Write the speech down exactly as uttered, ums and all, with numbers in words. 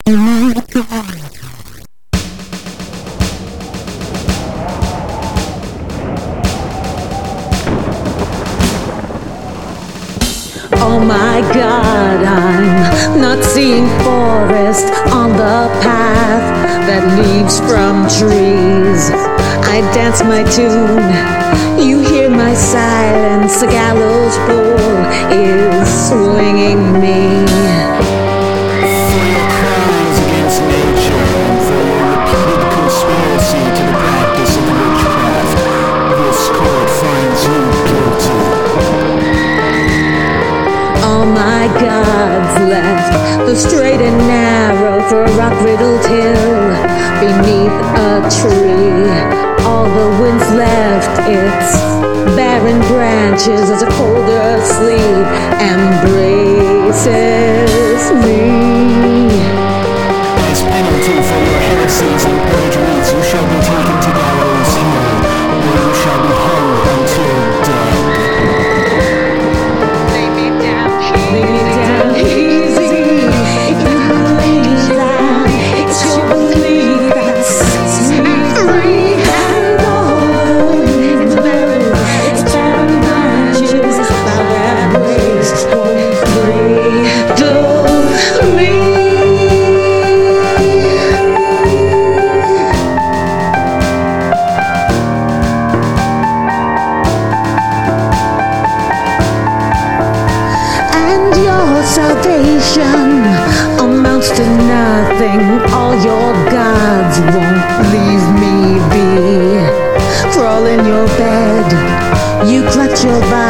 Oh my God, I'm not seeing forest on the path that leads from trees. I dance my tune, you hear my silence. The gallows pole is swinging me. For your crimes against nature, and for your repeated conspiracy to the practice of witchcraft, this court finds you guilty. All my gods left the straight and narrow for a rock-riddled hill beneath a tree. All the winds left its barren branches as a colder sleep embraces me. As penalty for your heresies and perjuries, you shall be taken to gallows hill, where you shall be hung until dead. Lay me down, lay me down easy. If you believe that, it's your belief that sets me free. And all it's barren, it's barren branches that embrace free. Don't me. And your salvation amounts to nothing. All your gods won't leave me be. Crawl in your bed, you clutch your body.